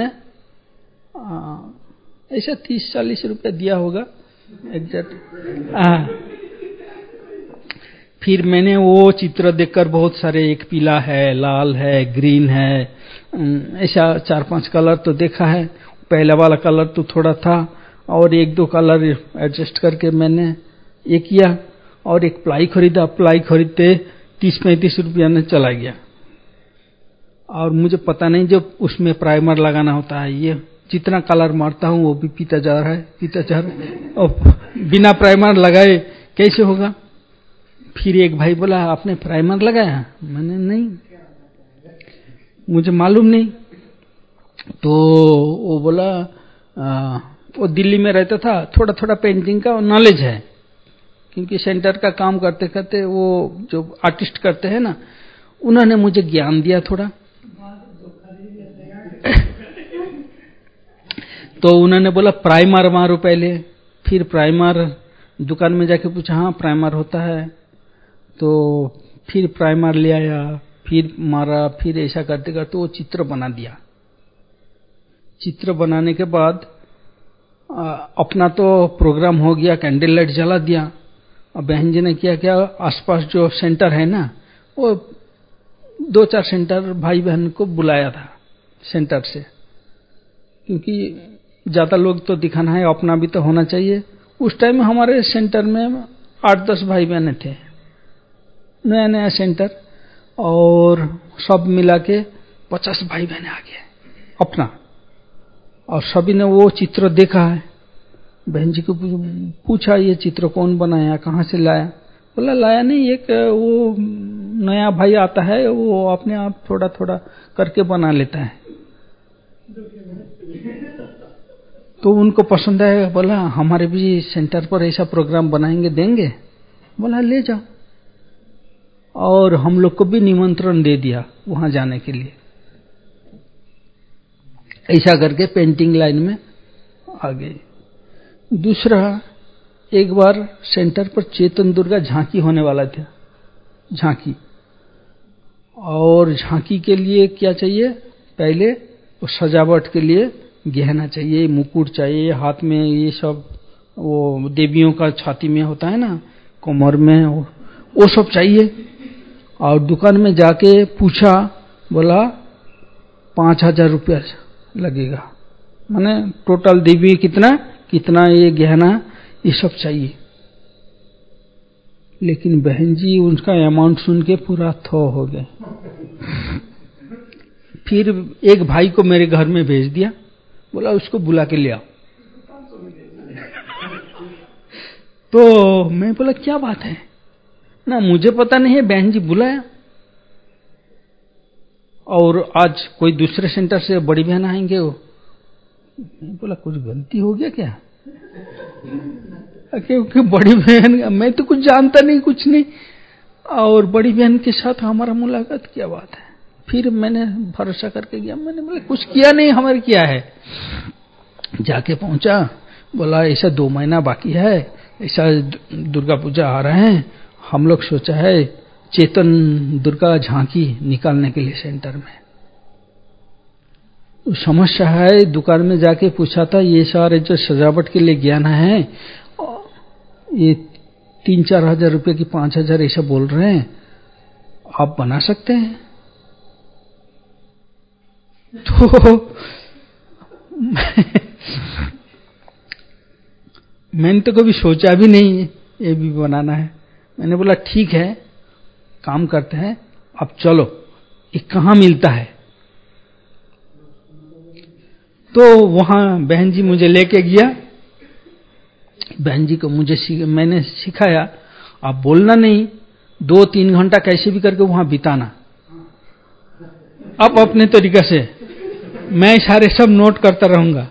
ऐसा 30-40 रुपया दिया होगा एग्जैक्ट। फिर मैंने वो चित्र देखकर बहुत सारे, एक पीला है, लाल है, ग्रीन है, ऐसा 4-5 कलर तो देखा है। पहला वाला कलर तो थोड़ा था और 1-2 कलर एडजस्ट करके मैंने ये किया और एक प्लाई खरीदा। प्लाई खरीदते 30-35 रुपया में चला गया और मुझे पता नहीं जब उसमें प्राइमर लगाना होता है, ये जितना कलर मारता हूं वो भी पीता जा रहा है और बिना प्राइमर लगाए कैसे होगा। फिर एक भाई बोला आपने प्राइमर लगाया? मैंने नहीं, मुझे मालूम नहीं। तो वो बोला वो दिल्ली में रहता था, थोड़ा थोड़ा पेंटिंग का नॉलेज है, क्योंकि सेंटर का काम करते करते वो जो आर्टिस्ट करते हैं ना, उन्होंने मुझे ज्ञान दिया थोड़ा। तो उन्होंने बोला प्राइमर मारो पहले। फिर प्राइमर दुकान में जाके पूछा, हाँ प्राइमर होता है, तो फिर प्राइमर ले आया, फिर मारा, फिर ऐसा करते करते वो चित्र बना दिया। चित्र बनाने के बाद अपना तो प्रोग्राम हो गया, कैंडल लाइट जला दिया। और बहन जी ने क्या आसपास जो सेंटर है ना, वो 2-4 सेंटर भाई बहन को बुलाया था सेंटर से, क्योंकि ज्यादा लोग तो दिखाना है, अपना भी तो होना चाहिए। उस टाइम हमारे सेंटर में 8-10 भाई बहन थे, नया नया सेंटर, और सब मिला के 50 भाई बहन आ गए अपना। और सभी ने वो चित्र देखा है। बहन जी को पूछा ये चित्र कौन बनाया, कहाँ से लाया? बोला लाया नहीं, एक वो नया भाई आता है, वो अपने आप थोड़ा थोड़ा करके बना लेता है। तो उनको पसंद आया, बोला हमारे भी सेंटर पर ऐसा प्रोग्राम बनाएंगे, देंगे? बोला ले जाओ। और हम लोग को भी निमंत्रण दे दिया वहां जाने के लिए। ऐसा करके पेंटिंग लाइन में आ गए। दूसरा, एक बार सेंटर पर चेतन दुर्गा झांकी होने वाला था, झांकी। और झांकी के लिए क्या चाहिए, पहले वो सजावट के लिए गहना चाहिए, मुकुट चाहिए, हाथ में ये सब, वो देवियों का छाती में होता है ना, कमर में, वो सब चाहिए। और दुकान में जाके पूछा, बोला 5000 रुपया लगेगा, माने टोटल देवी कितना ये गहना, ये सब चाहिए। लेकिन बहन जी उनका अमाउंट सुन के पूरा थो हो गए। फिर एक भाई को मेरे घर में भेज दिया, बोला उसको बुला के ले आओ। तो मैं बोला क्या बात है ना, मुझे पता नहीं है, बहन जी बुलाया। और आज कोई दूसरे सेंटर से बड़ी बहन आएंगे वो। मैं बोला कुछ गलती हो गया क्या? क्योंकि बड़ी बहन, मैं तो कुछ जानता नहीं, कुछ नहीं, और बड़ी बहन के साथ हमारा मुलाकात, क्या बात है। फिर मैंने भरोसा करके गया, मैंने बोला कुछ किया नहीं, हमारे किया है। जाके पहुंचा बोला ऐसा 2 महीना बाकी है, ऐसा दुर्गा पूजा आ रहे हैं, हम लोग सोचा है चेतन दुर्गा झांकी निकालने के लिए सेंटर में। समस्या है, दुकान में जाके पूछा था, ये सारे जो सजावट के लिए ज्ञान है ये 3-4 हजार रुपए की 5 हजार ऐसा बोल रहे हैं, आप बना सकते हैं? तो मैंने तो कभी सोचा भी नहीं ये भी बनाना है। मैंने बोला ठीक है, काम करते हैं, अब चलो ये कहाँ मिलता है। तो वहां बहन जी मुझे लेके गया, बहन जी को मैंने सिखाया, आप बोलना नहीं, 2-3 घंटा कैसे भी करके वहां बिताना, अब अपने तरीके से मैं सारे सब नोट करता रहूंगा,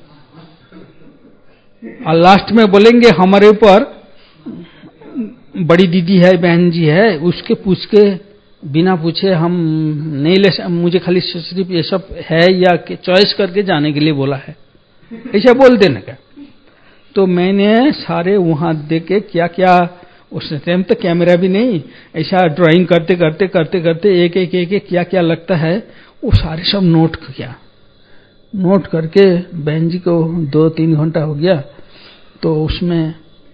और लास्ट में बोलेंगे हमारे ऊपर बड़ी दीदी है, बहन जी है, उसके पूछ के बिना पूछे हम नहीं ले, मुझे खाली सिर्फ ये सब है या चॉइस करके जाने के लिए बोला है, ऐसा बोल देने का। तो मैंने सारे वहां देखे क्या क्या, उस टाइम तो कैमरा भी नहीं, ऐसा ड्राइंग करते करते करते करते एक एक एक एक क्या क्या लगता है वो सारे सब नोट किया। नोट करके बहन जी को 2-3 घंटा हो गया, तो उसमें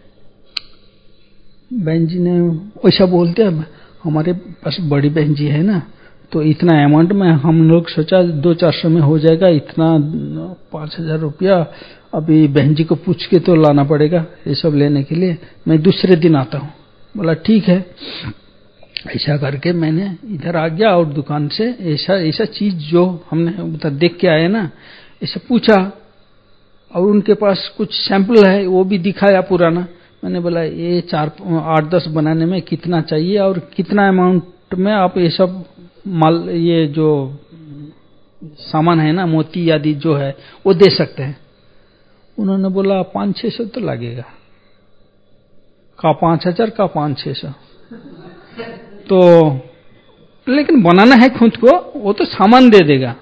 बहन जी ने वैसा बोलते हैं, हमारे पास बड़ी बहन जी है ना, तो इतना अमाउंट में हम लोग सोचा 200-400 में हो जाएगा, इतना 5,000 रुपया अभी बहन जी को पूछ के तो लाना पड़ेगा ये सब लेने के लिए, मैं दूसरे दिन आता हूँ। बोला ठीक है। ऐसा करके मैंने इधर आ गया और दुकान से ऐसा चीज जो हमने देख के आए ना, ऐसा पूछा, और उनके पास कुछ सैंपल है वो भी दिखाया पुराना। मैंने बोला ये 8-10 बनाने में कितना चाहिए और कितना अमाउंट में आप ये सब माल, ये जो सामान है ना, मोती आदि जो है वो दे सकते हैं। उन्होंने बोला 500-600 तो लगेगा, का 5,000 का 500-600, तो लेकिन बनाना है खुद को, वो तो सामान दे देगा।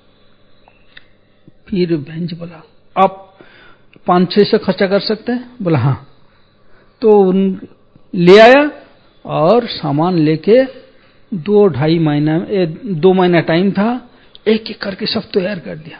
फिर बहन जी बोला आप 500-600 खर्चा कर सकते हैं? बोला हाँ। तो ले आया और सामान लेके 2-2.5 महीना, 2 महीना टाइम था, एक एक करके सब तैयार कर दिया।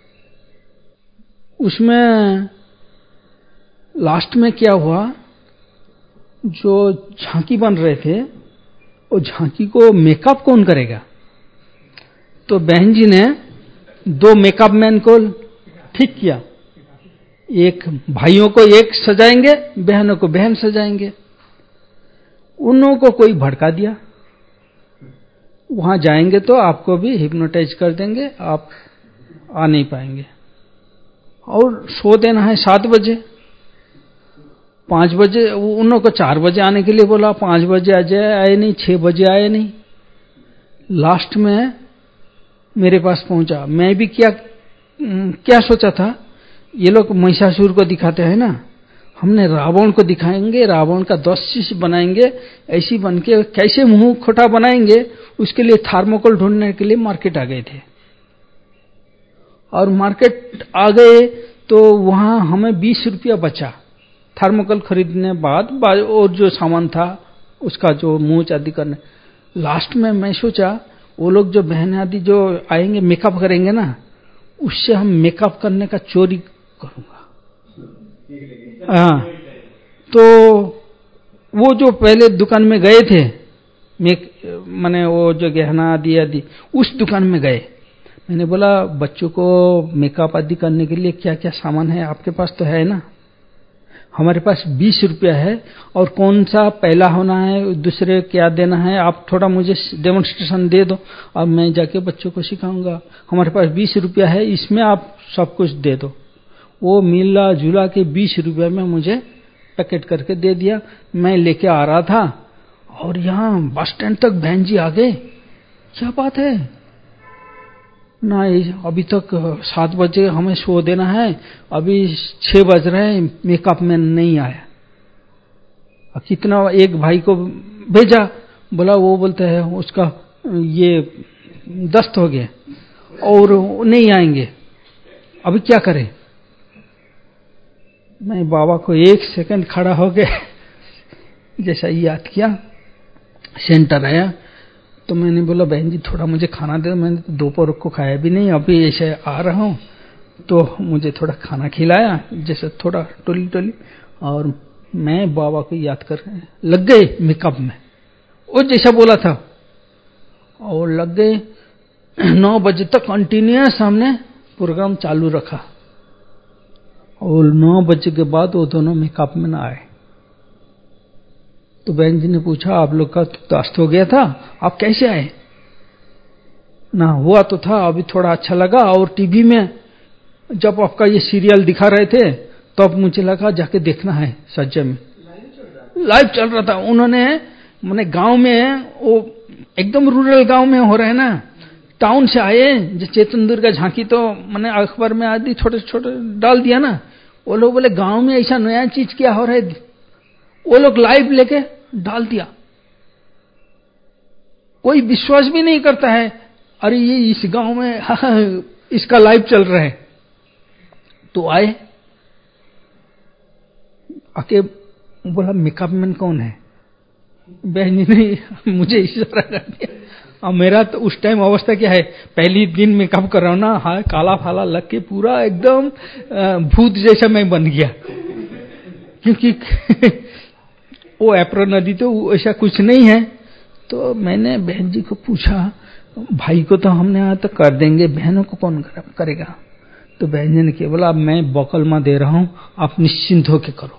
उसमें लास्ट में क्या हुआ, जो झांकी बन रहे थे वो झांकी को मेकअप कौन करेगा, तो बहन जी ने 2 मेकअप मैन को ठीक किया, एक भाइयों को एक सजाएंगे, बहनों को बहन सजाएंगे। उन को कोई भड़का दिया, वहां जाएंगे तो आपको भी हिप्नोटाइज कर देंगे, आप आ नहीं पाएंगे, और शो देना है 7 बजे, 5 बजे उन को 4 बजे आने के लिए बोला, 5 बजे आए नहीं, 6 बजे आए नहीं। लास्ट में मेरे पास पहुंचा, मैं भी क्या सोचा था, ये लोग महिषासुर को दिखाते हैं ना, हमने रावण को दिखाएंगे, रावण का 10 शिष्य बनाएंगे, ऐसी बन के कैसे मुंह खोटा बनाएंगे, उसके लिए थर्मोकोल ढूंढने के लिए मार्केट आ गए थे। और मार्केट आ गए तो वहां हमें 20 रुपया बचा थर्मोकोल खरीदने बाद, और जो सामान था उसका जो मूंछ आदि करने। लास्ट में मैं सोचा वो लोग जो बहन आदि जो आएंगे मेकअप करेंगे ना, उससे हम मेकअप करने का चोरी करूंगा। हाँ, तो वो जो पहले दुकान में गए थे, माने वो जो गहना आदि उस दुकान में गए। मैंने बोला बच्चों को मेकअप आदि करने के लिए क्या क्या सामान है आपके पास, तो है ना? हमारे पास 20 रुपया है, और कौन सा पहला होना है, दूसरे क्या देना है, आप थोड़ा मुझे डेमोन्स्ट्रेशन दे दो, अब मैं जाके बच्चों को सिखाऊंगा। हमारे पास 20 रुपया है, इसमें आप सब कुछ दे दो। वो मिला जुला के 20 रुपया में मुझे पैकेट करके दे दिया। मैं लेके आ रहा था और यहाँ बस स्टैंड तक बहन जी आ गए, क्या बात है ना, अभी तक 7 बजे हमें शो देना है, अभी 6 बज रहे हैं, मेकअप मैन नहीं आया। कितना, एक भाई को भेजा, बोला वो बोलते हैं उसका ये दस्त हो गया और नहीं आएंगे, अभी क्या करें? मैं बाबा को 1 सेकंड खड़ा हो गया, जैसा याद किया, सेंटर आया तो मैंने बोला बहन जी थोड़ा मुझे खाना दे, मैंने तो दोपहर को खाया भी नहीं, अभी ऐसे आ रहा हूँ तो मुझे थोड़ा खाना खिलाया, जैसे थोड़ा टोली टोली, और मैं बाबा को याद कर लग गए मेकअप में, वो जैसा बोला था, और लग गए। 9 बजे तक कंटिन्यूअस हमने प्रोग्राम चालू रखा, और 9 बजे के बाद वो दोनों मेकअप में ना आए। तो बहन जी ने पूछा आप लोग का तो अस्त हो गया था, आप कैसे आए? ना हुआ तो था, अभी थोड़ा अच्छा लगा, और टीवी में जब आपका ये सीरियल दिखा रहे थे तब तो मुझे लगा जाके देखना है। सच में लाइव चल रहा था। उन्होंने मैंने गांव में, वो एकदम रूरल गांव में हो रहा है ना, टाउन से आए, जो चेतन दुर्गा झांकी तो मैंने अखबार में आदि छोटे छोटे डाल दिया ना, वो लोग बोले गांव में ऐसा नया चीज क्या हो रहा है, वो लोग लाइव लेके डाल दिया। कोई विश्वास भी नहीं करता है, अरे ये इस गांव में इसका लाइव चल रहा है। तो आए, आके बोला मेकअप मैन कौन है? बहन जी ने मुझे इशारा कर दिया। और मेरा तो उस टाइम अवस्था क्या है, पहली दिन मेकअप कर रहा हूं ना, हाँ काला फाला लग के पूरा एकदम भूत जैसा मैं बन गया, क्योंकि वो एप्रो नदी तो ऐसा कुछ नहीं है। तो मैंने बहन जी को पूछा, भाई को तो हमने यहाँ तक कर देंगे, बहनों को कौन करेगा? तो बहन जी ने क्या बोला, अब मैं बोकलमा दे रहा हूं, आप निश्चिंत होके करो,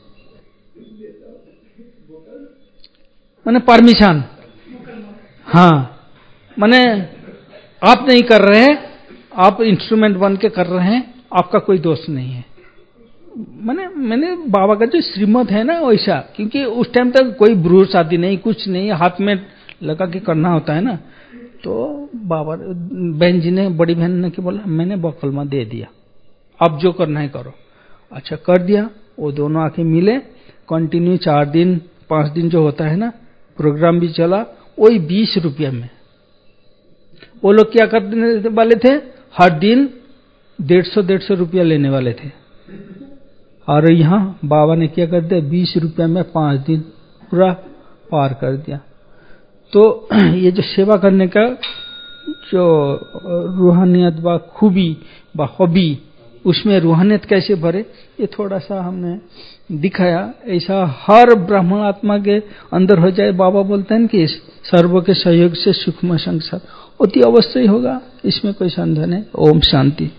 मैंने परमिशन। हाँ, मैंने आप नहीं कर रहे हैं, आप इंस्ट्रूमेंट बन के कर रहे हैं, आपका कोई दोष नहीं है। मैंने बाबा का जो श्रीमत है ना वैसा, क्योंकि उस टाइम तक कोई ब्रूह शादी नहीं, कुछ नहीं, हाथ में लगा के करना होता है ना। तो बाबा बहन जी ने, बड़ी बहन ने क्या बोला, मैंने बकलमा दे दिया, अब जो करना है करो। अच्छा कर दिया। वो दोनों आके मिले, कंटिन्यू 4 दिन 5 दिन जो होता है ना, प्रोग्राम भी चला, वही 20 रुपये में। वो लोग क्या करने वाले थे, हर दिन 150 रुपया लेने वाले थे, और यहाँ बाबा ने क्या कर दिया, 20 रुपये में 5 दिन पूरा पार कर दिया। तो ये जो सेवा करने का जो रूहानियत व खूबी व हॉबी, उसमें रूहानियत कैसे भरे, ये थोड़ा सा हमने दिखाया। ऐसा हर ब्राह्मण आत्मा के अंदर हो जाए, बाबा बोलते हैं कि सर्व के सहयोग से सुखमय संसार अति अवश्य ही होगा, इसमें कोई संदेह नहीं। ओम शांति।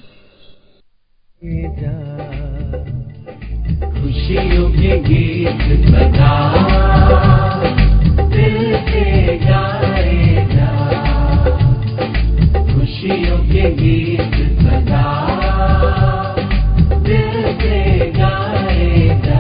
खुशियों के गीत सदा दिल से गाए जा, खुशियों के गीत सदा दिल से गाए जा।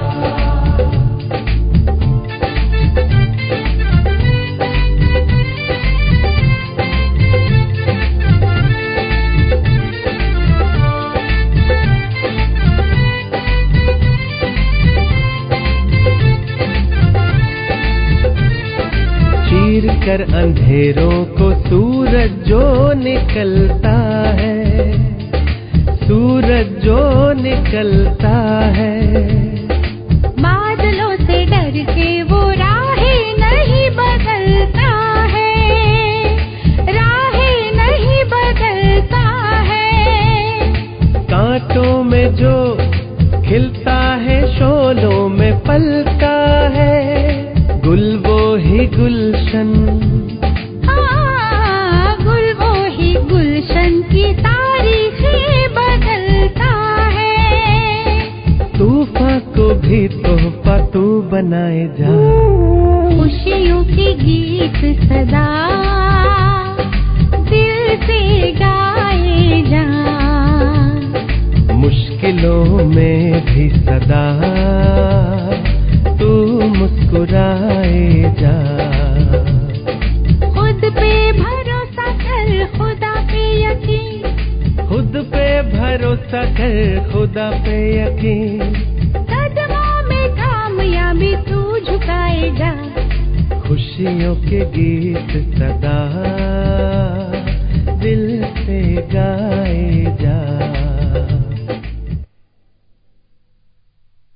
चीर कर अंधेरों को सूरज जो निकलता है, सूरज जो निकलता है, बादलों से डर के वो राहें नहीं बदलता है, राहें नहीं बदलता है। कांटों में जो खिलता है, शोलों में पलता है, गुल वो ही गुलशन, हाँ गुल वो ही गुलशन की तारीखें बदलता है। तूफान को भी तोहफा तू बनाए जा, खुशियों के गीत सदा दिल से गाए जा, मुश्किलों में भी सदा तू मुस्कुराए जा। खुद पे भरोसा कर, खुदा पे यकीन, खुद पे भरोसा कर, खुदा पे यकीन, कदमों में कामयाबी तू झुकाएगा, खुशियों के गीत सदा दिल से गाए